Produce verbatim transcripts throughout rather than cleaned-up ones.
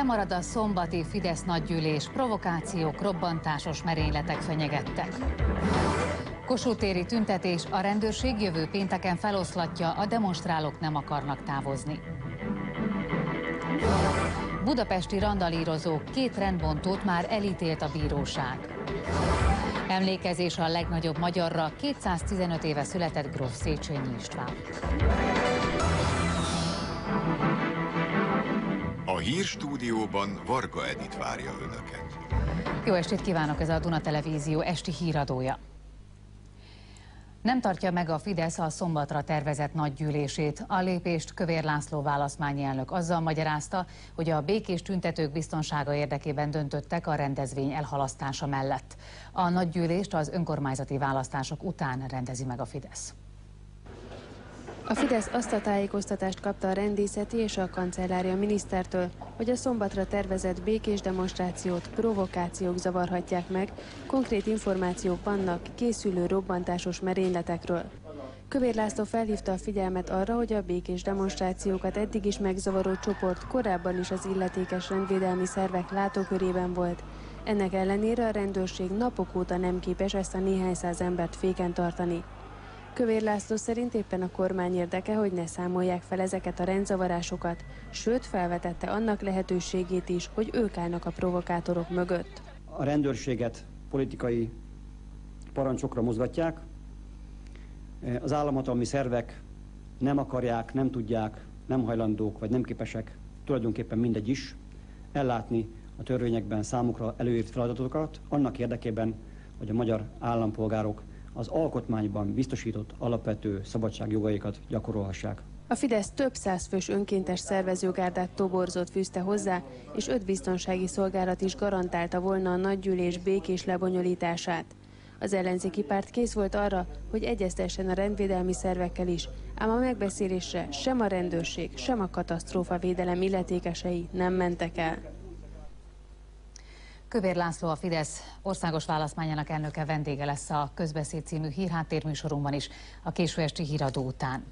Elmarad a szombati Fidesz nagygyűlés, provokációk, robbantásos merényletek fenyegettek. Kossuth téri tüntetés, a rendőrség jövő pénteken feloszlatja, a demonstrálók nem akarnak távozni. Budapesti randalírozók, két rendbontót már elítélt a bíróság. Emlékezés a legnagyobb magyarra, kétszáztizenöt éve született gróf Széchenyi István. A hírstúdióban Varga Edit várja önöket. Jó estét kívánok, ez a Duna Televízió esti híradója. Nem tartja meg a Fidesz a szombatra tervezett nagygyűlését. A lépést Kövér László választmányi elnök azzal magyarázta, hogy a békés tüntetők biztonsága érdekében döntöttek a rendezvény elhalasztása mellett. A nagygyűlést az önkormányzati választások után rendezi meg a Fidesz. A Fidesz azt a tájékoztatást kapta a rendészeti és a kancellária minisztertől, hogy a szombatra tervezett békés demonstrációt provokációk zavarhatják meg, konkrét információk vannak készülő robbantásos merényletekről. Kövér László felhívta a figyelmet arra, hogy a békés demonstrációkat eddig is megzavaró csoport korábban is az illetékes rendvédelmi szervek látókörében volt. Ennek ellenére a rendőrség napok óta nem képes ezt a néhány száz embert féken tartani. Kövér László szerint éppen a kormány érdeke, hogy ne számolják fel ezeket a rendzavarásokat, sőt felvetette annak lehetőségét is, hogy ők állnak a provokátorok mögött. A rendőrséget politikai parancsokra mozgatják, az államhatalmi szervek nem akarják, nem tudják, nem hajlandók vagy nem képesek, tulajdonképpen mindegy is, ellátni a törvényekben számukra előírt feladatokat annak érdekében, hogy a magyar állampolgárok az alkotmányban biztosított alapvető szabadságjogaikat gyakorolhassák. A Fidesz több száz fős önkéntes szervezőgárdát toborzót fűzte hozzá, és öt biztonsági szolgálat is garantálta volna a nagygyűlés békés lebonyolítását. Az ellenzéki párt kész volt arra, hogy egyeztessen a rendvédelmi szervekkel is, ám a megbeszélésre sem a rendőrség, sem a katasztrófavédelem illetékesei nem mentek el. Kövér László, a Fidesz országos választmányának elnöke vendége lesz a Közbeszéd című hírháttérműsorunkban is a késő esti híradó után.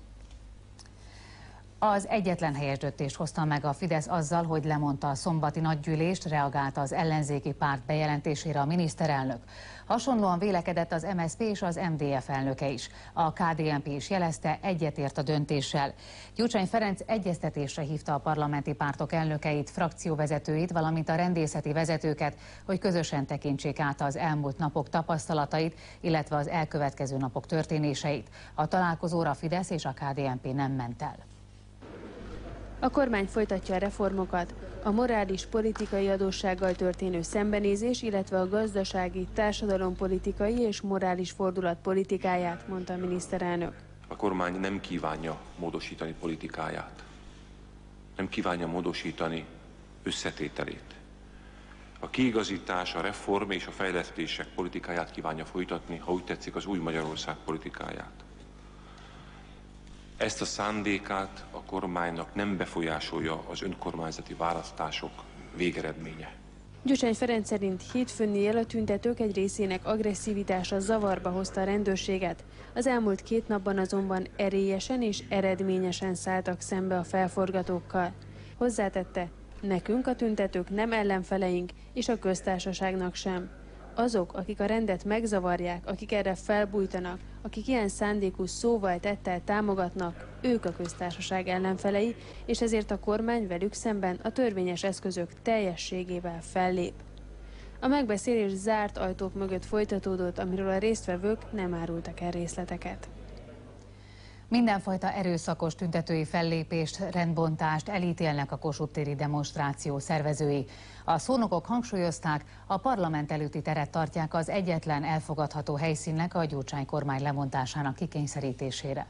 Az egyetlen helyes döntést hozta meg a Fidesz azzal, hogy lemondta a szombati nagygyűlést, reagálta az ellenzéki párt bejelentésére a miniszterelnök. Hasonlóan vélekedett az em es zé pé és az em dé ef elnöke is. A ká dé en pé is jelezte, egyetért a döntéssel. Gyurcsány Ferenc egyeztetésre hívta a parlamenti pártok elnökeit, frakcióvezetőit, valamint a rendészeti vezetőket, hogy közösen tekintsék át az elmúlt napok tapasztalatait, illetve az elkövetkező napok történéseit. A találkozóra a Fidesz és a ká dé en pé nem ment el. A kormány folytatja a reformokat, a morális politikai adóssággal történő szembenézés, illetve a gazdasági, társadalompolitikai és morális fordulat politikáját, mondta a miniszterelnök. A kormány nem kívánja módosítani politikáját, nem kívánja módosítani összetételét. A kiigazítás, a reform és a fejlesztések politikáját kívánja folytatni, ha úgy tetszik, az új Magyarország politikáját. Ezt a szándékát a kormánynak nem befolyásolja az önkormányzati választások végeredménye. Gyurcsány Ferenc szerint hétfőn él a tüntetők egy részének agresszivitása zavarba hozta a rendőrséget. Az elmúlt két napban azonban erélyesen és eredményesen szálltak szembe a felforgatókkal. Hozzátette, nekünk a tüntetők nem ellenfeleink, és a köztársaságnak sem. Azok, akik a rendet megzavarják, akik erre felbújtanak, akik ilyen szándékú szóval, tettel támogatnak, ők a köztársaság ellenfelei, és ezért a kormány velük szemben a törvényes eszközök teljességével fellép. A megbeszélés zárt ajtók mögött folytatódott, amiről a résztvevők nem árultak el részleteket. Mindenfajta erőszakos tüntetői fellépést, rendbontást elítélnek a Kossuth téri demonstráció szervezői. A szónokok hangsúlyozták, a parlament előtti teret tartják az egyetlen elfogadható helyszínnek a Gyurcsány kormány lemondásának kikényszerítésére.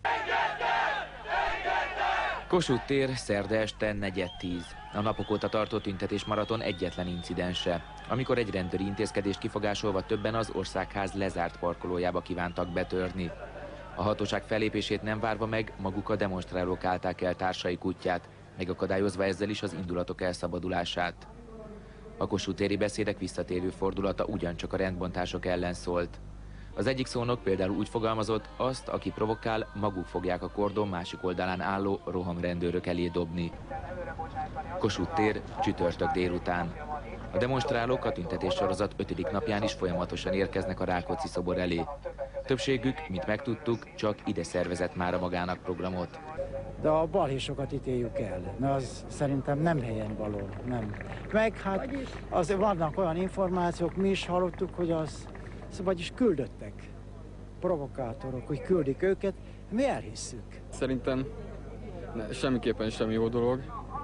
Kossuth tér, szerda este negyed tíz. A napok óta tartó tüntetésmaraton egyetlen incidense, amikor egy rendőri intézkedést kifogásolva többen az Országház lezárt parkolójába kívántak betörni. A hatóság fellépését nem várva meg, maguk a demonstrálók állták el társaik útját, megakadályozva ezzel is az indulatok elszabadulását. A Kossuth téri beszédek visszatérő fordulata ugyancsak a rendbontások ellen szólt. Az egyik szónok például úgy fogalmazott, azt, aki provokál, maguk fogják a kordon másik oldalán álló rohamrendőrök elé dobni. Kossuth tér, csütörtök délután. A demonstrálók a tüntetéssorozat ötödik napján is folyamatosan érkeznek a Rákóczi szobor elé. Többségük, mint megtudtuk, csak ide szervezett mára magának programot. De a balhésokat ítéljük el, mert az szerintem nem helyen való, nem. Meg hát azért vannak olyan információk, mi is hallottuk, hogy az, vagyis küldöttek provokátorok, hogy küldik őket, mi elhisszük. Szerintem ne, semmiképpen sem jó dolog,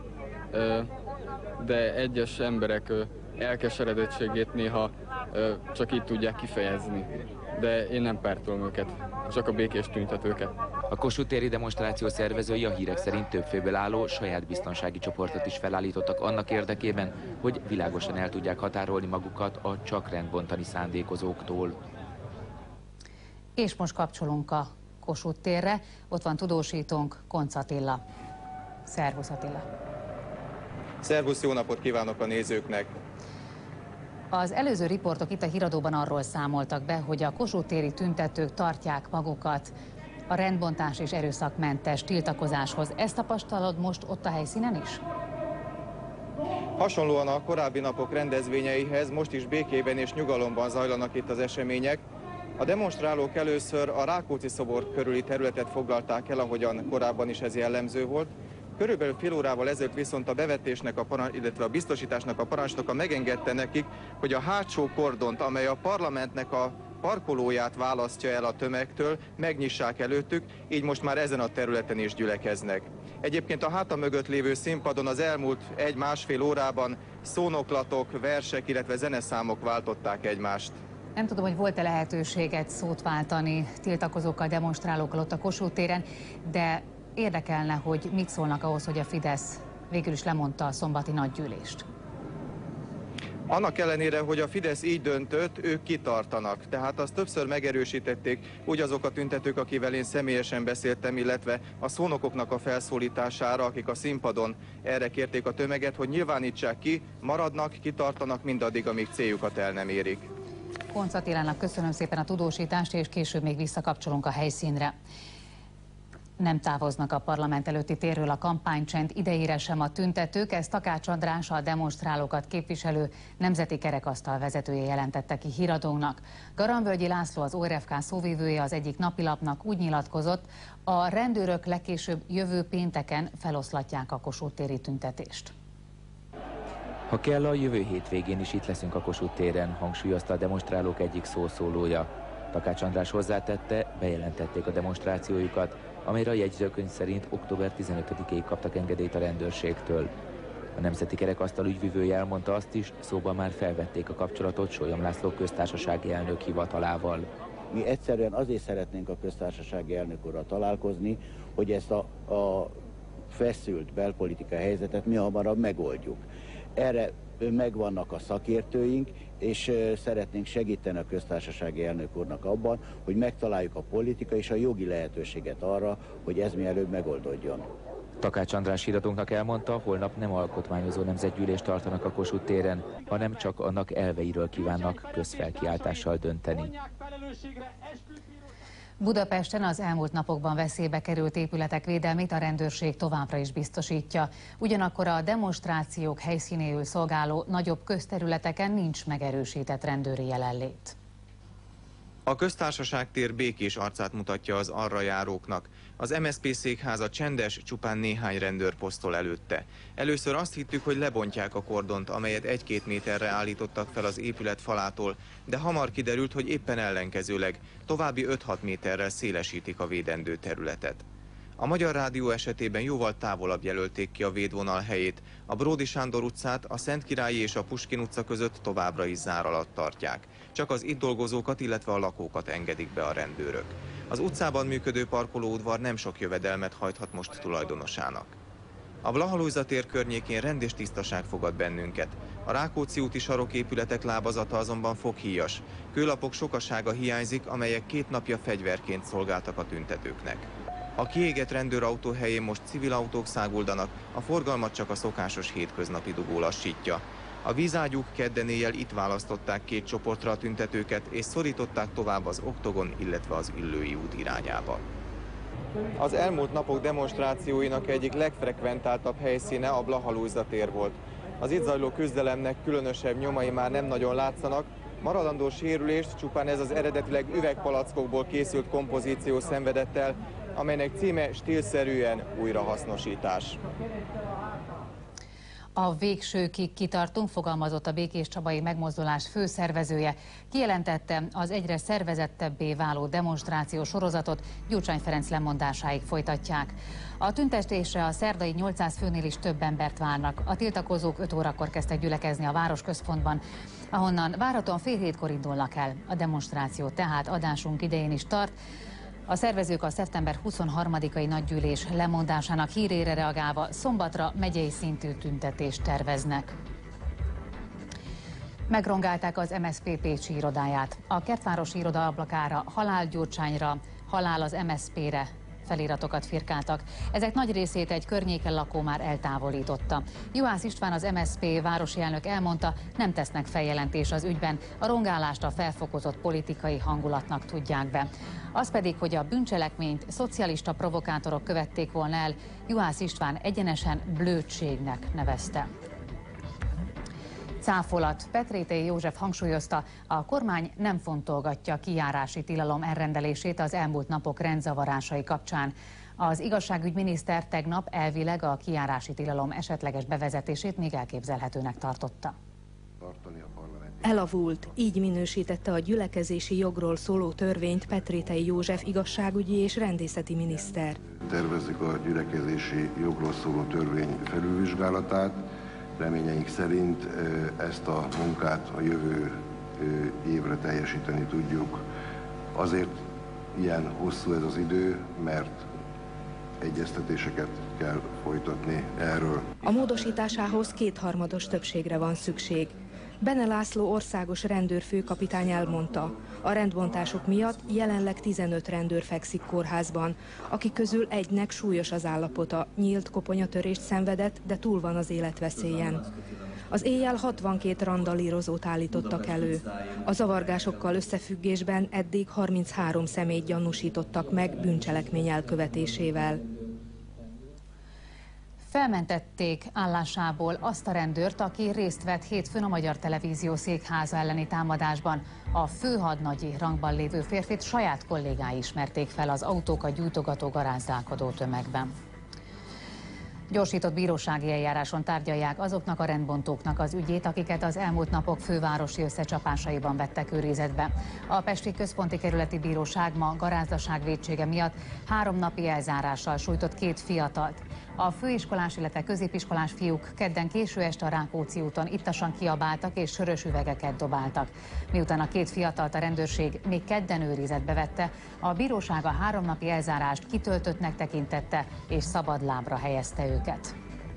de egyes emberek elkeseredettségét néha csak így tudják kifejezni. De én nem pártolom őket, csak a békés tüntetőket. A Kossuth téri demonstráció szervezői a hírek szerint több főből álló saját biztonsági csoportot is felállítottak annak érdekében, hogy világosan el tudják határolni magukat a csak rendbontani szándékozóktól. És most kapcsolunk a Kossuth térre, ott van tudósítónk, Koncz Attila. Szervusz Attila! Szervusz, jó napot kívánok a nézőknek! Az előző riportok itt a híradóban arról számoltak be, hogy a Kossuth téri tüntetők tartják magukat a rendbontás és erőszakmentes tiltakozáshoz. Ezt tapasztalod most ott a helyszínen is? Hasonlóan a korábbi napok rendezvényeihez most is békében és nyugalomban zajlanak itt az események. A demonstrálók először a Rákóczi szobor körüli területet foglalták el, ahogyan korábban is ez jellemző volt. Körülbelül fél órával ezelőtt viszont a bevetésnek, a parancs, illetve a biztosításnak a parancsnoka megengedte nekik, hogy a hátsó kordont, amely a parlamentnek a parkolóját választja el a tömegtől, megnyissák előttük, így most már ezen a területen is gyülekeznek. Egyébként a háta mögött lévő színpadon az elmúlt egy-másfél órában szónoklatok, versek, illetve zeneszámok váltották egymást. Nem tudom, hogy volt-e lehetőséget szót váltani tiltakozókkal, demonstrálókkal ott a Kossuth téren, de érdekelne, hogy mit szólnak ahhoz, hogy a Fidesz végül is lemondta a szombati nagygyűlést. Annak ellenére, hogy a Fidesz így döntött, ők kitartanak. Tehát azt többször megerősítették úgy azok a tüntetők, akivel én személyesen beszéltem, illetve a szónokoknak a felszólítására, akik a színpadon erre kérték a tömeget, hogy nyilvánítsák ki, maradnak, kitartanak mindaddig, amíg céljukat el nem érik. Koncz Attilának köszönöm szépen a tudósítást, és később még visszakapcsolunk a helyszínre. Nem távoznak a parlament előtti térről a kampánycsend idejére sem a tüntetők, ezt Takács András, a demonstrálókat képviselő nemzeti kerekasztal vezetője jelentette ki híradónknak. Garamvölgyi László, az o er ef ká szóvivője az egyik napilapnak úgy nyilatkozott, a rendőrök legkésőbb jövő pénteken feloszlatják a Kossuth téri tüntetést. Ha kell, a jövő hétvégén is itt leszünk a Kossuth téren, hangsúlyozta a demonstrálók egyik szószólója. Takács András hozzátette, bejelentették a demonstrációjukat, amelyre a jegyzőkönyv szerint október tizenötödikéig kaptak engedélyt a rendőrségtől. A Nemzeti Kerekasztal ügyvivője elmondta azt is, szóban már felvették a kapcsolatot Sólyom László köztársasági elnök hivatalával. Mi egyszerűen azért szeretnénk a köztársasági elnök úrral találkozni, hogy ezt a, a feszült belpolitikai helyzetet mi hamarabb megoldjuk. Erre megvannak a szakértőink, és szeretnénk segíteni a köztársasági elnök úrnak abban, hogy megtaláljuk a politikai és a jogi lehetőséget arra, hogy ez mielőbb megoldódjon. Takács András híradónknak elmondta, holnap nem alkotmányozó nemzetgyűlést tartanak a Kossuth téren, hanem csak annak elveiről kívánnak közfelkiáltással dönteni. Budapesten az elmúlt napokban veszélybe került épületek védelmét a rendőrség továbbra is biztosítja. Ugyanakkor a demonstrációk helyszínéül szolgáló nagyobb közterületeken nincs megerősített rendőri jelenlét. A Köztársaság tér békés arcát mutatja az arra járóknak. Az em es zé pé székháza csendes, csupán néhány rendőr posztol előtte. Először azt hittük, hogy lebontják a kordont, amelyet egy-két méterre állítottak fel az épület falától, de hamar kiderült, hogy éppen ellenkezőleg további öt-hat méterrel szélesítik a védendő területet. A Magyar Rádió esetében jóval távolabb jelölték ki a védvonal helyét. A Bródi Sándor utcát a Szentkirályi és a Puskin utca között továbbra is zár alatt tartják. Csak az itt dolgozókat, illetve a lakókat engedik be a rendőrök. Az utcában működő parkolóudvar nem sok jövedelmet hajthat most tulajdonosának. A Blaha-Lujza tér környékén rend és tisztaság fogad bennünket. A Rákóczi úti saroképületek lábazata azonban foghíjas. Kőlapok sokasága hiányzik, amelyek két napja fegyverként szolgáltak a tüntetőknek. A kiégett rendőrautó helyén most civil autók száguldanak, a forgalmat csak a szokásos hétköznapi dugó lassítja. A A vízágyúk kedden éjjel itt választották két csoportra a tüntetőket, és szorították tovább az Oktogon, illetve az Üllői út irányába. Az elmúlt napok demonstrációinak egyik legfrekventáltabb helyszíne a Blaha-Lujza tér volt. Az itt zajló küzdelemnek különösebb nyomai már nem nagyon látszanak, maradandó sérülést csupán ez az eredetileg üvegpalackokból készült kompozíció szenvedett el, amelynek címe stílszerűen újrahasznosítás. A végsőkig kitartunk, fogalmazott a Békés Csabai Megmozdulás főszervezője. Kijelentette, az egyre szervezettebbé váló demonstráció sorozatot Gyurcsány Ferenc lemondásáig folytatják. A tüntetésre a szerdai nyolcszáz főnél is több embert várnak. A tiltakozók öt órakor kezdtek gyülekezni a városközpontban, ahonnan várhatóan fél hétkor indulnak el. A demonstráció tehát adásunk idején is tart. A szervezők a szeptember huszonharmadikai nagygyűlés lemondásának hírére reagálva szombatra megyei szintű tüntetést terveznek. Megrongálták az em es zé pé pécsi irodáját. A Kertvárosi iroda ablakára halál Gyurcsányra, halál az em es zé pére feliratokat firkáltak. Ezek nagy részét egy környéken lakó már eltávolította. Juhász István, az em es zé pé városi elnök elmondta, nem tesznek feljelentés az ügyben, a rongálást a felfokozott politikai hangulatnak tudják be. Az pedig, hogy a bűncselekményt szocialista provokátorok követték volna el, Juhász István egyenesen blödségnek nevezte. Cáfolat. Petrétei József hangsúlyozta, a kormány nem fontolgatja a kijárási tilalom elrendelését az elmúlt napok rendzavarásai kapcsán. Az igazságügyminiszter tegnap elvileg a kijárási tilalom esetleges bevezetését még elképzelhetőnek tartotta. Elavult, így minősítette a gyülekezési jogról szóló törvényt Petrétei József igazságügyi és rendészeti miniszter. Tervezzük a gyülekezési jogról szóló törvény felülvizsgálatát. Reményeink szerint ezt a munkát a jövő évre teljesíteni tudjuk. Azért ilyen hosszú ez az idő, mert egyeztetéseket kell folytatni erről. A módosításához kétharmados többségre van szükség. Bene László országos rendőrfőkapitány elmondta, a rendbontások miatt jelenleg tizenöt rendőr fekszik kórházban, akik közül egynek súlyos az állapota, nyílt koponyatörést szenvedett, de túl van az életveszélyen. Az éjjel hatvankét randalírozót állítottak elő. A zavargásokkal összefüggésben eddig harminchárom személyt gyanúsítottak meg bűncselekmény elkövetésével. Felmentették állásából azt a rendőrt, aki részt vett hétfőn a Magyar Televízió székháza elleni támadásban. A főhadnagyi rangban lévő férfit saját kollégái ismerték fel az autókat gyújtogató garázdálkodó tömegben. Gyorsított bírósági eljáráson tárgyalják azoknak a rendbontóknak az ügyét, akiket az elmúlt napok fővárosi összecsapásaiban vettek őrizetbe. A Pesti Központi Kerületi Bíróság ma garázdaság vétsége miatt három napi elzárással sújtott két fiatalt. A főiskolás, illetve középiskolás fiúk kedden késő este a Rákóczi úton ittasan kiabáltak és sörös üvegeket dobáltak. Miután a két fiatalt a rendőrség még kedden őrizetbe vette, a bíróság a három napi elzárást kitöltöttnek tekintette és szabadlábra helyezte őket.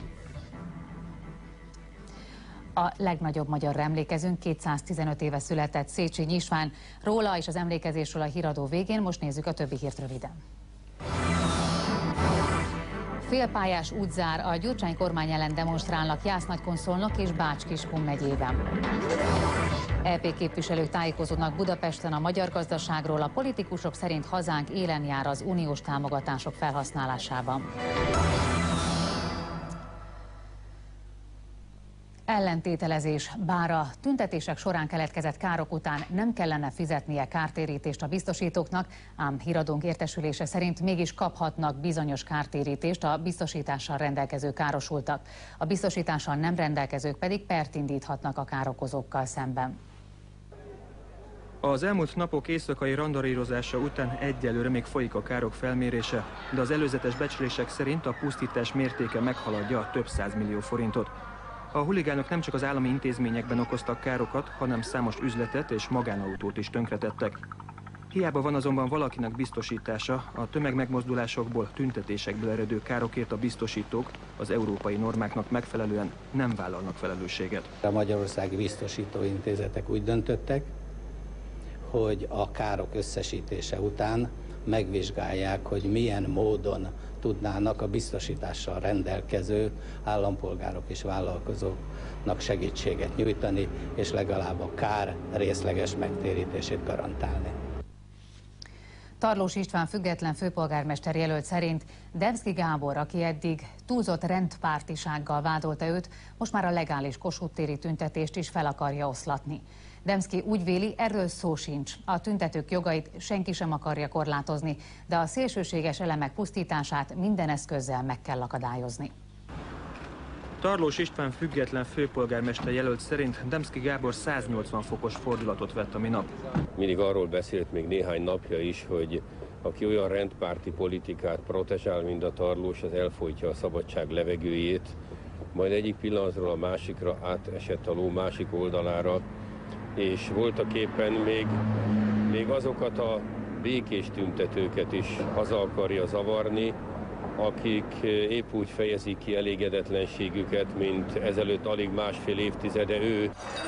A legnagyobb magyarra emlékezünk, kétszáztizenöt éve született Széchenyi István. Róla és az emlékezésről a híradó végén, most nézzük a többi hírt röviden. Félpályás útzár, a Gyurcsány kormány ellen demonstrálnak Jász-Nagykonszolnok és Bács-Kiskun megyében. é pé képviselők tájékozódnak Budapesten a magyar gazdaságról, a politikusok szerint hazánk élen jár az uniós támogatások felhasználásában. Ellentételezés. Bár a tüntetések során keletkezett károk után nem kellene fizetnie kártérítést a biztosítóknak, ám híradónk értesülése szerint mégis kaphatnak bizonyos kártérítést a biztosítással rendelkező károsultak. A biztosítással nem rendelkezők pedig pert indíthatnak a károkozókkal szemben. Az elmúlt napok éjszakai randarírozása után egyelőre még folyik a károk felmérése, de az előzetes becslések szerint a pusztítás mértéke meghaladja a több százmillió forintot. A huligánok nem csak az állami intézményekben okoztak károkat, hanem számos üzletet és magánautót is tönkretettek. Hiába van azonban valakinek biztosítása, a tömegmegmozdulásokból, tüntetésekből eredő károkért a biztosítók az európai normáknak megfelelően nem vállalnak felelősséget. A magyarországi biztosítóintézetek úgy döntöttek, hogy a károk összesítése után megvizsgálják, hogy milyen módon tudnának a biztosítással rendelkező állampolgárok és vállalkozóknak segítséget nyújtani, és legalább a kár részleges megtérítését garantálni. Tarlós István független főpolgármester jelölt szerint Demszky Gábor, aki eddig túlzott rendpártisággal vádolta őt, most már a legális Kossuth téri tüntetést is fel akarja oszlatni. Demszky úgy véli, erről szó sincs. A tüntetők jogait senki sem akarja korlátozni, de a szélsőséges elemek pusztítását minden eszközzel meg kell akadályozni. Tarlós István független főpolgármester jelölt szerint Demszky Gábor száznyolcvan fokos fordulatot vett a minap. Mindig arról beszélt még néhány napja is, hogy aki olyan rendpárti politikát protesál, mint a Tarlós, az elfolytja a szabadság levegőjét, majd egyik pillanatról a másikra átesett a ló másik oldalára, és voltak éppen még, még azokat a békés tüntetőket is haza akarja zavarni, akik épp úgy fejezik ki elégedetlenségüket, mint ezelőtt alig másfél évtizede ő.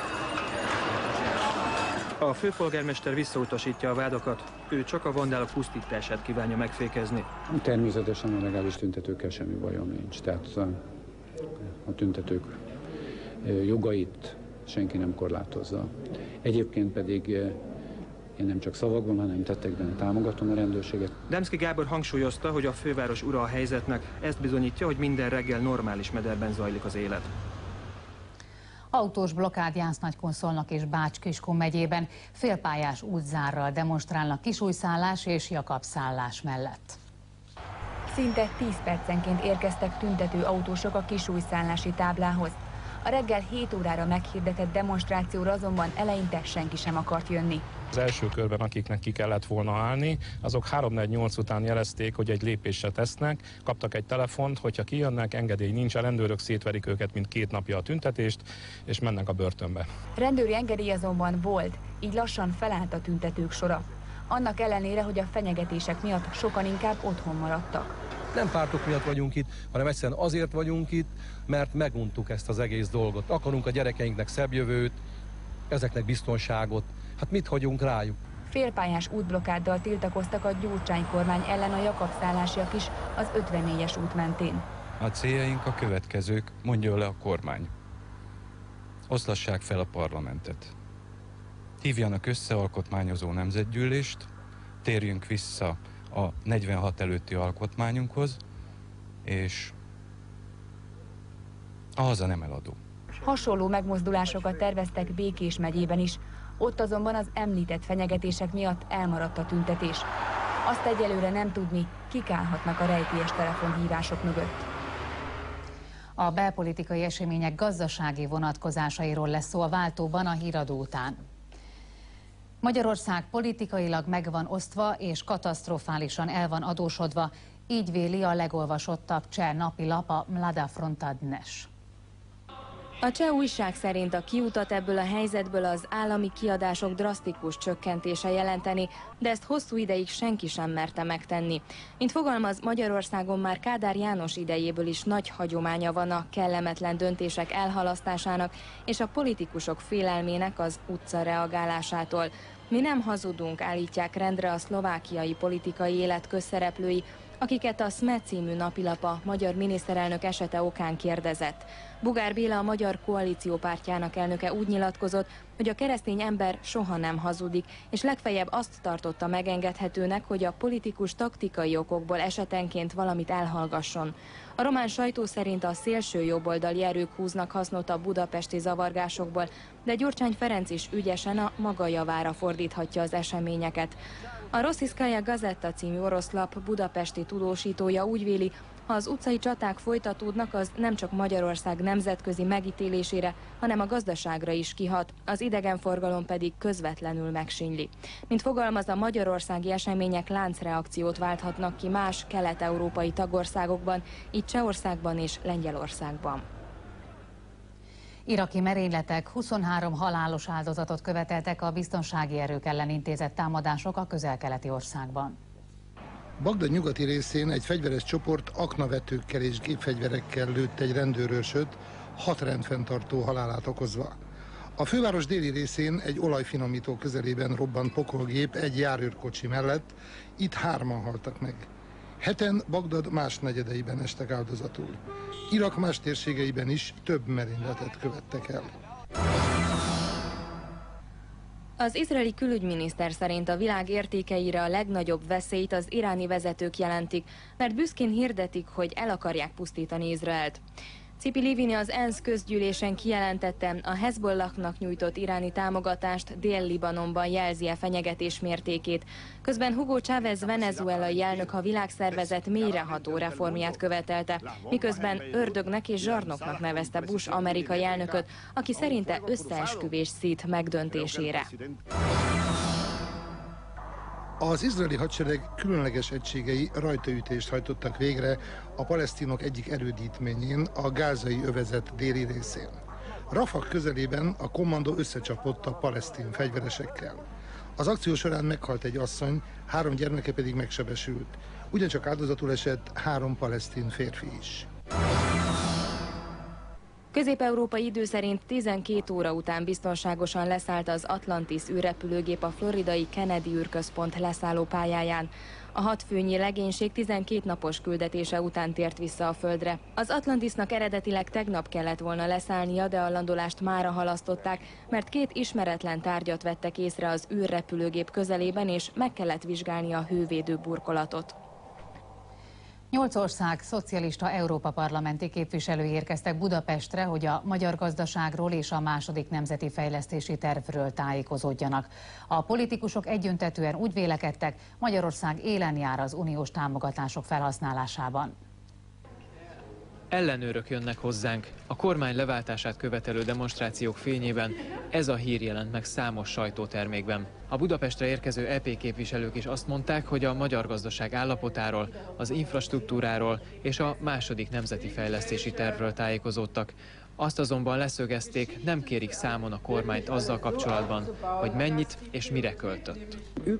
A főpolgármester visszautasítja a vádakat, ő csak a vandálok pusztítását kívánja megfékezni. Természetesen a legális tüntetőkkel semmi bajom nincs, tehát a tüntetők jogait senki nem korlátozza. Egyébként pedig én nem csak szavakban, hanem tettekben támogatom a rendőrséget. Demszky Gábor hangsúlyozta, hogy a főváros ura a helyzetnek, ezt bizonyítja, hogy minden reggel normális mederben zajlik az élet. Autós blokkád Jász-Nagykun-Szolnok és Bács-Kiskun megyében, félpályás útzárral demonstrálnak Kisújszállás és Jakabszállás mellett. Szinte tíz percenként érkeztek tüntető autósok a Kisújszállási táblához. A reggel hét órára meghirdetett demonstrációra azonban eleinte senki sem akart jönni. Az első körben, akiknek ki kellett volna állni, azok három negyvennyolc után jelezték, hogy egy lépésre tesznek, kaptak egy telefont, hogyha kijönnek, engedély nincs, a rendőrök szétverik őket, mint két napja a tüntetést, és mennek a börtönbe. Rendőri engedély azonban volt, így lassan felállt a tüntetők sora. Annak ellenére, hogy a fenyegetések miatt sokan inkább otthon maradtak. Nem pártok miatt vagyunk itt, hanem egyszerűen azért vagyunk itt, mert meguntuk ezt az egész dolgot. Akarunk a gyerekeinknek szebb jövőt, ezeknek biztonságot. Hát mit hagyunk rájuk? Félpályás útblokkáddal tiltakoztak a Gyurcsány kormány ellen a Jakabszállásiak is az ötvennégyes út mentén. A céljaink a következők, mondja le a kormány. Oszlassák fel a parlamentet. Hívjanak össze alkotmányozó nemzetgyűlést, térjünk vissza a negyvenhat előtti alkotmányunkhoz, és a haza nem eladó. Hasonló megmozdulásokat terveztek Békés megyében is, ott azonban az említett fenyegetések miatt elmaradt a tüntetés. Azt egyelőre nem tudni, kik állhatnak a rejtélyes telefonhívások mögött. A belpolitikai események gazdasági vonatkozásairól lesz szó a váltóban a híradó után. Magyarország politikailag meg van osztva és katasztrofálisan el van adósodva, így véli a legolvasottabb cseh napilap, a Mlada Fronta Dnes. A cseh újság szerint a kiutat ebből a helyzetből az állami kiadások drasztikus csökkentése jelenteni, de ezt hosszú ideig senki sem merte megtenni. Mint fogalmaz, Magyarországon már Kádár János idejéből is nagy hagyománya van a kellemetlen döntések elhalasztásának és a politikusok félelmének az utca reagálásától. Mi nem hazudunk, állítják rendre a szlovákiai politikai élet közszereplői, akiket a SZME című napilapa magyar miniszterelnök esete okán kérdezett. Bugár Béla, a Magyar Koalíció pártjának elnöke úgy nyilatkozott, hogy a keresztény ember soha nem hazudik, és legfeljebb azt tartotta megengedhetőnek, hogy a politikus taktikai okokból esetenként valamit elhallgasson. A román sajtó szerint a szélső jobboldali erők húznak hasznot a budapesti zavargásokból, de Gyurcsány Ferenc is ügyesen a maga javára fordíthatja az eseményeket. A Rossziszkaja Gazetta című oroszlap budapesti tudósítója úgy véli, ha az utcai csaták folytatódnak, az nem csak Magyarország nemzetközi megítélésére, hanem a gazdaságra is kihat, az idegenforgalom pedig közvetlenül megsínyli. Mint fogalmaz, a magyarországi események láncreakciót válthatnak ki más kelet-európai tagországokban, így Csehországban és Lengyelországban. Iraki merényletek huszonhárom halálos áldozatot követeltek a biztonsági erők ellen intézett támadások a közel-keleti országban. Bagdad nyugati részén egy fegyveres csoport aknavetőkkel és gépfegyverekkel lőtt egy rendőrőrsöt, hat rendfenntartó halálát okozva. A főváros déli részén egy olajfinomító közelében robbant pokolgép egy járőrkocsi mellett, itt hárman haltak meg. Heten Bagdad más negyedeiben estek áldozatul. Irak más térségeiben is több merényletet követtek el. Az izraeli külügyminiszter szerint a világ értékeire a legnagyobb veszélyt az iráni vezetők jelentik, mert büszkén hirdetik, hogy el akarják pusztítani Izraelt. Cipi Livni az ENSZ közgyűlésen kijelentette, a Hezbollahnak nyújtott iráni támogatást Dél-Libanonban jelzi a fenyegetés mértékét. Közben Hugo Chávez venezuelai elnök a világszervezet mélyreható reformját követelte, miközben ördögnek és zsarnoknak nevezte Bush amerikai elnököt, aki szerinte összeesküvés szít megdöntésére. Az izraeli hadsereg különleges egységei rajtaütést hajtottak végre a palesztinok egyik erődítményén, a gázai övezet déli részén. Rafah közelében a kommandó összecsapott a palesztin fegyveresekkel. Az akció során meghalt egy asszony, három gyermeke pedig megsebesült. Ugyancsak áldozatul esett három palesztin férfi is. Közép-európai idő szerint tizenkét óra után biztonságosan leszállt az Atlantis űrrepülőgép a floridai Kennedy űrközpont leszállópályáján. A hatfőnyi legénység tizenkét napos küldetése után tért vissza a Földre. Az Atlantisnak eredetileg tegnap kellett volna leszállnia, de a landolást mára halasztották, mert két ismeretlen tárgyat vettek észre az űrrepülőgép közelében, és meg kellett vizsgálni a hővédő burkolatot. Nyolc ország szocialista Európa parlamenti képviselői érkeztek Budapestre, hogy a magyar gazdaságról és a második nemzeti fejlesztési tervről tájékozódjanak. A politikusok egyöntetűen úgy vélekedtek, Magyarország élen jár az uniós támogatások felhasználásában. Ellenőrök jönnek hozzánk. A kormány leváltását követelő demonstrációk fényében ez a hír jelent meg számos sajtótermékben. A Budapestre érkező é pé képviselők is azt mondták, hogy a magyar gazdaság állapotáról, az infrastruktúráról és a második nemzeti fejlesztési tervről tájékozódtak. Azt azonban leszögezték, nem kérik számon a kormányt azzal kapcsolatban, hogy mennyit és mire költött.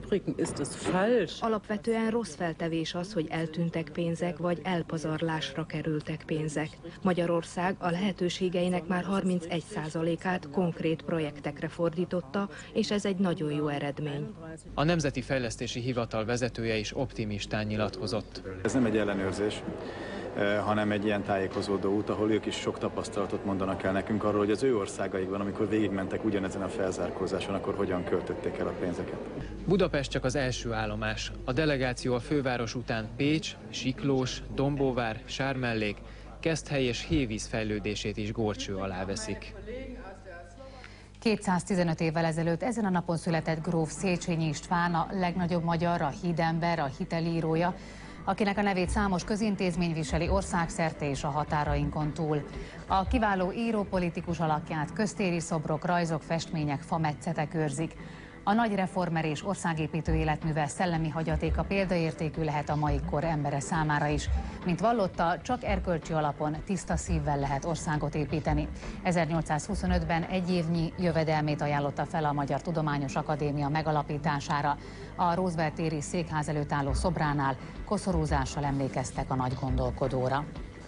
Alapvetően rossz feltevés az, hogy eltűntek pénzek, vagy elpazarlásra kerültek pénzek. Magyarország a lehetőségeinek már harmincegy százalékát konkrét projektekre fordította, és ez egy nagyon jó eredmény. A Nemzeti Fejlesztési Hivatal vezetője is optimistán nyilatkozott. Ez nem egy ellenőrzés, hanem egy ilyen tájékozódó út, ahol ők is sok tapasztalatot mondanak el nekünk arról, hogy az ő országaikban, amikor végigmentek ugyanezen a felzárkózáson, akkor hogyan költötték el a pénzeket. Budapest csak az első állomás. A delegáció a főváros után Pécs, Siklós, Dombóvár, Sármellék, Keszthely és Hévíz fejlődését is górcső alá veszik. kétszáztizenöt évvel ezelőtt ezen a napon született gróf Széchenyi István, a legnagyobb magyar, a hídember, a hitelírója, akinek a nevét számos közintézmény viseli országszerte és a határainkon túl. A kiváló író-politikus alakját köztéri szobrok, rajzok, festmények, fametszetek őrzik. A nagy reformer és országépítő életműve szellemi hagyatéka példaértékű lehet a mai kor embere számára is. Mint vallotta, csak erkölcsi alapon, tiszta szívvel lehet országot építeni. ezernyolcszázhuszonötben egy évnyi jövedelmét ajánlotta fel a Magyar Tudományos Akadémia megalapítására. A Roosevelt téri székház előtt álló szobránál koszorúzással emlékeztek a nagy gondolkodóra.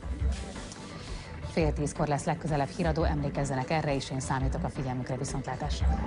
Fél tízkor lesz legközelebb híradó, emlékezzenek erre is, én számítok a figyelmükre, viszontlátásra.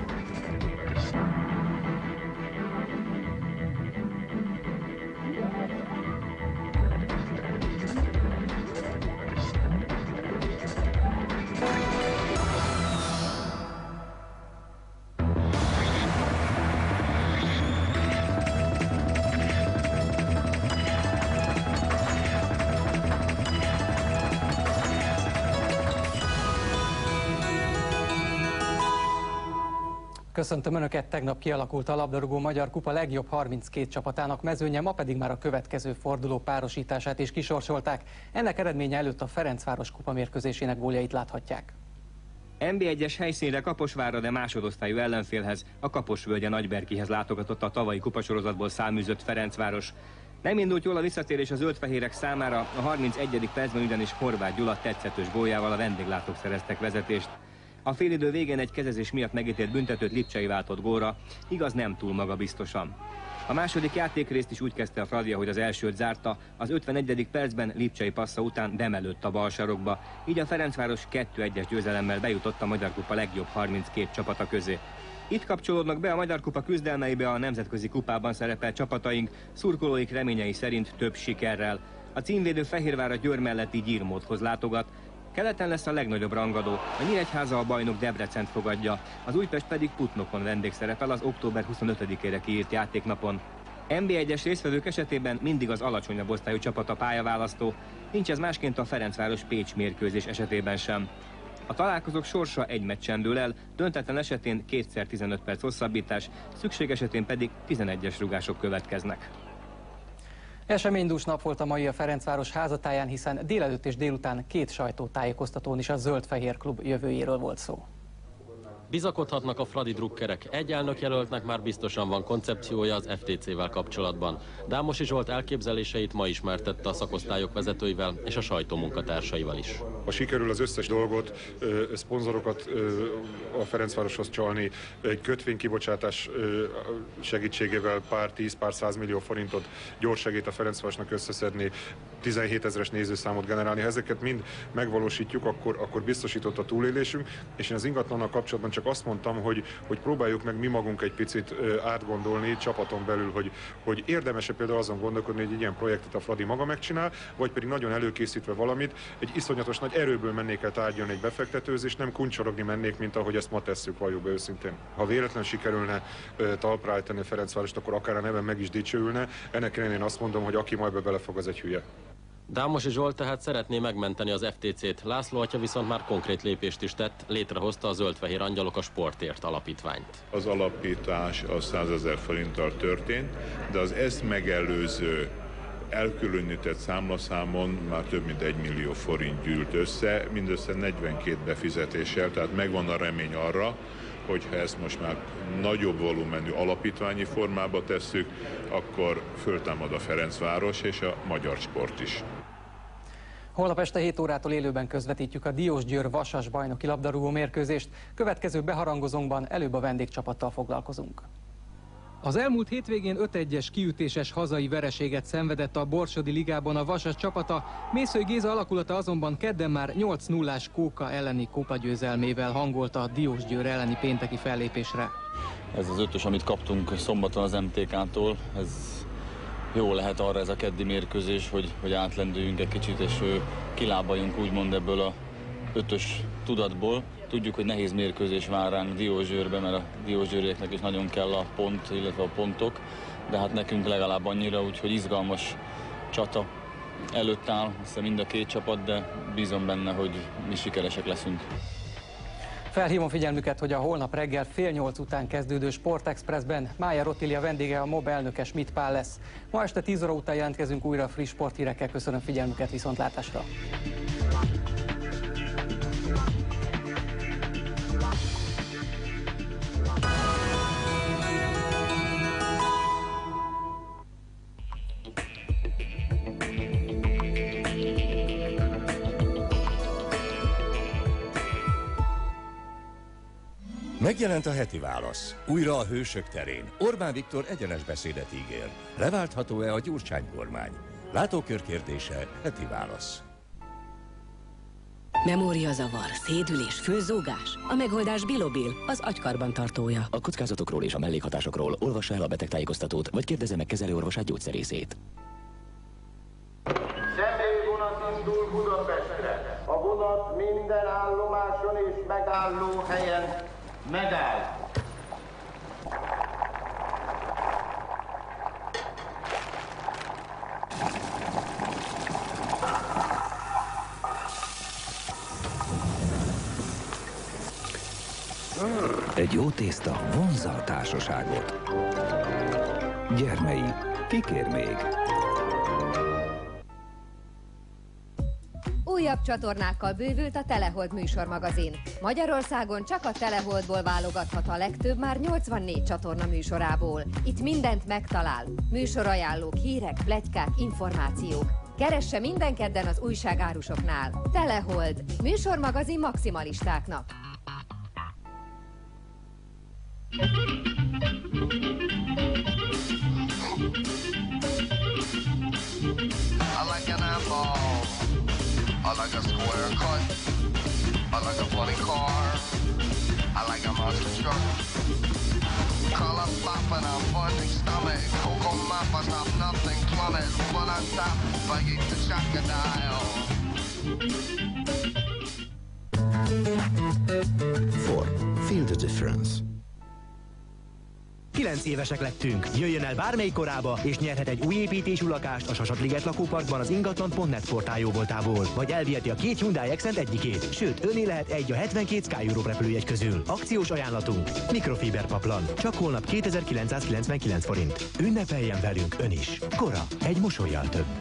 Köszöntöm Önöket, tegnap kialakult a labdarúgó Magyar Kupa legjobb harminckét csapatának mezőnye, ma pedig már a következő forduló párosítását is kisorsolták. Ennek eredménye előtt a Ferencváros kupa mérkőzésének góljait láthatják. en bé egyes helyszínre Kaposvárra, de másodosztályú ellenfélhez, a Kaposvölgye Nagyberkihez látogatott a tavalyi kupasorozatból száműzött Ferencváros. Nem indult jól a visszatérés az zöldfehérek számára, a harmincegyedik percben ugyanis Horváth Gyula tetszetős góljával a vendéglátók szereztek vezetést. A félidő végén egy kezezés miatt megítélt büntetőt Lipcsei váltott gólra, igaz nem túl magabiztosan. A második játékrészt is úgy kezdte a Fradi, hogy az elsőt zárta, az ötvenegyedik percben Lipcsei passza után bemelőtt a bal sarokba, így a Ferencváros kettő egyes győzelemmel bejutott a Magyar Kupa legjobb harminckét csapata közé. Itt kapcsolódnak be a Magyar Kupa küzdelmeibe a nemzetközi kupában szerepelt csapataink, szurkolóik reményei szerint több sikerrel. A címvédő Fehérvár a Győr melletti Gyirmódhoz látogat. Keleten lesz a legnagyobb rangadó, a Nyíregyháza a bajnok Debrecent fogadja, az Újpest pedig Putnokon vendégszerepel az október huszonötödikére kiírt játéknapon. en bé egyes résztvevők esetében mindig az alacsonyabb osztályú csapat a pályaválasztó, nincs ez másként a Ferencváros-Pécs mérkőzés esetében sem. A találkozók sorsa egy meccsen dől el, döntetlen esetén kétszer tizenöt perc hosszabbítás, szükség esetén pedig tizenegyes rugások következnek. Eseménydús nap volt a mai a Ferencváros házatáján, hiszen délelőtt és délután két sajtótájékoztatón is a Zöld-Fehér Klub jövőjéről volt szó. Bizakodhatnak a fradi drukkerek. Egy elnökjelöltnek már biztosan van koncepciója az ef té cével kapcsolatban. Dámosi Zsolt elképzeléseit ma ismertette a szakosztályok vezetőivel és a sajtó munkatársaival is. Ha sikerül az összes dolgot, szponzorokat a Ferencvároshoz csalni, egy kötvénykibocsátás segítségével pár tíz, pár százmillió forintot gyors segít a Ferencvárosnak összeszedni, tizenhét ezres nézőszámot generálni. Ha ezeket mind megvalósítjuk, akkor, akkor biztosított a túlélésünk, és én az ingatlannal kapcsolatban csak azt mondtam, hogy, hogy próbáljuk meg mi magunk egy picit átgondolni csapaton belül, hogy, hogy érdemes-e például azon gondolkodni, hogy egy ilyen projektet a Fradi maga megcsinál, vagy pedig nagyon előkészítve valamit, egy iszonyatos nagy erőből mennék el tárgyalni egy befektetőz, és nem kuncsorogni mennék, mint ahogy ezt ma tesszük, valljuk be őszintén. Ha véletlen sikerülne talpra állítani a Ferencvárost, akkor akár a neven meg is dicsőülne. Ennek ellenére én azt mondom, hogy aki majd be belefog, az egy hülye. Dámosi Zsolt tehát szeretné megmenteni az ef té cét, László atya viszont már konkrét lépést is tett, létrehozta a Zöld-Fehér Angyalok a Sportért alapítványt. Az alapítás a százezer forinttal történt, de az ezt megelőző elkülönített számlaszámon már több mint egy millió forint gyűlt össze, mindössze negyvenkét befizetéssel, tehát megvan a remény arra, hogyha ezt most már nagyobb volumenű alapítványi formába tesszük, akkor föltámad a Ferencváros és a magyar sport is. Holnap este hét órától élőben közvetítjük a Diósgyőr Vasas bajnoki labdarúgó mérkőzést. Következő beharangozónkban előbb a vendégcsapattal foglalkozunk. Az elmúlt hétvégén öt egyes kiütéses hazai vereséget szenvedett a Borsodi Ligában a Vasas csapata, Mészöly Géza alakulata azonban kedden már nyolc nullás Kóka elleni kupagyőzelmével hangolta a Diósgyőr elleni pénteki fellépésre. Ez az ötös, amit kaptunk szombaton az em té ká-tól, ez jó lehet arra ez a keddi mérkőzés, hogy, hogy átlendüljünk egy kicsit, és kilábaljunk úgymond ebből a ötös tudatból. Tudjuk, hogy nehéz mérkőzés vár ránk Diósgyőrbe, mert a diósgyőrieknek is nagyon kell a pont, illetve a pontok, de hát nekünk legalább annyira, úgyhogy izgalmas csata előtt áll, aztán mind a két csapat, de bízom benne, hogy mi sikeresek leszünk. Felhívom figyelmüket, hogy a holnap reggel fél nyolc után kezdődő Sportexpressben Májer Ottilia vendége a MOB elnöke Schmidt Pál lesz. Ma este tíz óra után jelentkezünk újra a friss sporthírekkel. Köszönöm figyelmüket, viszontlátásra! Megjelent a heti válasz. Újra a hősök terén. Orbán Viktor egyenes beszédet ígér. Leváltható-e a Gyurcsány kormány? Látókör kérdése, heti válasz. Memóriazavar, szédülés, főzógás. A megoldás Bilobil, az agykarban tartója. A kockázatokról és a mellékhatásokról olvassa el a betegtájékoztatót, vagy kérdezze meg kezelőorvosát, gyógyszerészét. Személyvonat indul Budapestre. A vonat minden állomáson és megálló helyen megáll. Egy jó tészta vonzza a társaságot. Gyermei, kikér még? Újabb csatornákkal bővült a Telehold műsormagazin. Magyarországon csak a Teleholdból válogathat a legtöbb, már nyolcvannégy csatorna műsorából. Itt mindent megtalál. Műsorajánlók, hírek, pletykák, információk. Keresse minden kedden az újságárusoknál. Telehold. Műsormagazin maximalistáknak. I like an apple. I like a square cut. I like a funny car. I like a monster truck. with a funding stomach. Coco mappa stop nothing plummet. When I stop, I eat the crocodile. Ford. Feel the difference. kilenc évesek lettünk. Jöjjön el bármelyik korába, és nyerhet egy új építésű lakást a Sasatliget lakóparkban az ingatlan pont net portál jóvoltából. Vagy elviheti a két Hyundai Accent egyikét. Sőt, önné lehet egy a hetvenkét Sky Europe repülőjegy közül. Akciós ajánlatunk. Mikrofiber paplan. Csak holnap kétezer-kilencszázkilencvenkilenc forint. Ünnepeljen velünk ön is. Kora. Egy mosollyal több.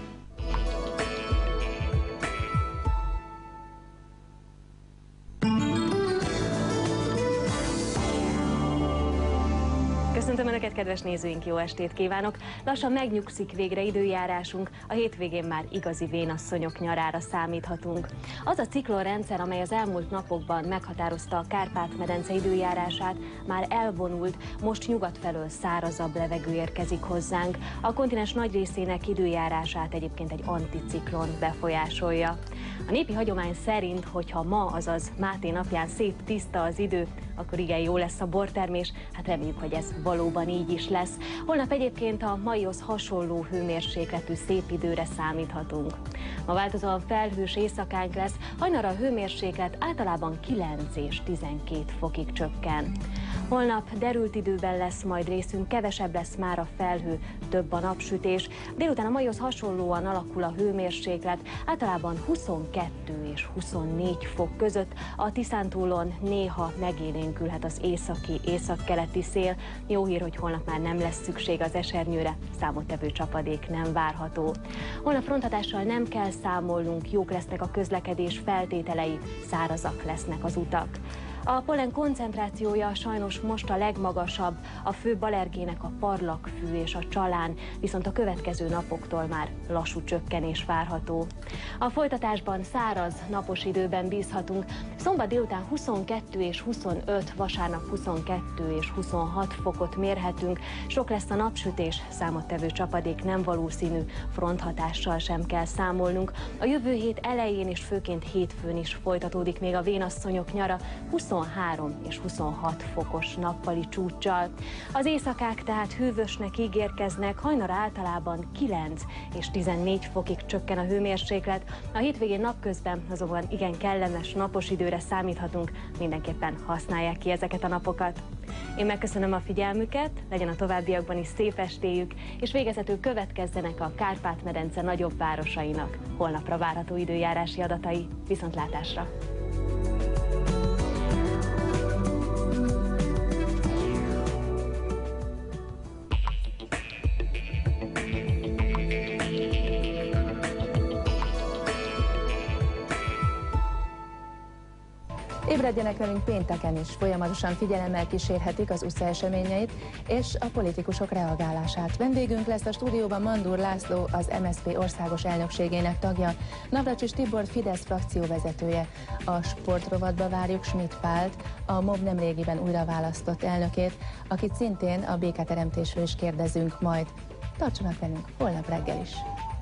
Köszöntöm Önöket, kedves nézőink, jó estét kívánok! Lassan megnyugszik végre időjárásunk, a hétvégén már igazi vénasszonyok nyarára számíthatunk. Az a ciklonrendszer, amely az elmúlt napokban meghatározta a Kárpát-medence időjárását, már elvonult, most nyugat felől szárazabb levegő érkezik hozzánk. A kontinens nagy részének időjárását egyébként egy anticiklon befolyásolja. A népi hagyomány szerint, hogyha ma, azaz Máté napján szép tiszta az idő, akkor igen jó lesz a bortermés, hát reméljük, hogy ez valóban így is lesz. Holnap egyébként a maihoz hasonló hőmérsékletű szép időre számíthatunk. Ma változóan felhős éjszakánk lesz, hajnalra a hőmérséklet általában kilenc és tizenkét fokig csökken. Holnap derült időben lesz majd részünk, kevesebb lesz már a felhő, több a napsütés. Délután a maihoz hasonlóan alakul a hőmérséklet, általában huszonkettő és huszonnégy fok között. A Tiszántúlon néha megélénkülhet az északi, északkeleti szél. Jó hír, hogy holnap már nem lesz szükség az esernyőre, számottevő csapadék nem várható. Holnap fronthatással nem kell számolnunk, jók lesznek a közlekedés feltételei, szárazak lesznek az utak. A pollen koncentrációja sajnos most a legmagasabb, a főbb allergének a parlagfű és a csalán, viszont a következő napoktól már lassú csökkenés várható. A folytatásban száraz, napos időben bízhatunk, szombat délután huszonkettő és huszonöt, vasárnap huszonkettő és huszonhat fokot mérhetünk, sok lesz a napsütés, számottevő csapadék nem valószínű, fronthatással sem kell számolnunk. A jövő hét elején és főként hétfőn is folytatódik még a vénasszonyok nyara, huszonhárom és huszonhat fokos nappali csúccsal. Az éjszakák tehát hűvösnek ígérkeznek, hajnalra általában kilenc és tizennégy fokig csökken a hőmérséklet. A hétvégén napközben azonban igen kellemes napos időre számíthatunk, mindenképpen használják ki ezeket a napokat. Én megköszönöm a figyelmüket, legyen a továbbiakban is szép estéjük, és végezetül következzenek a Kárpát-medence nagyobb városainak holnapra várható időjárási adatai. Viszontlátásra! Ébredjenek velünk pénteken is, folyamatosan figyelemmel kísérhetik az u es á eseményeit és a politikusok reagálását. Vendégünk lesz a stúdióban Mandur László, az em es zé pé országos elnökségének tagja, Navracsics Tibor Fidesz frakcióvezetője. A sportrovatba várjuk Schmidt Pált, a MOV nemrégiben újra választott elnökét, akit szintén a béketeremtésről is kérdezünk majd. Tartsanak velünk holnap reggel is!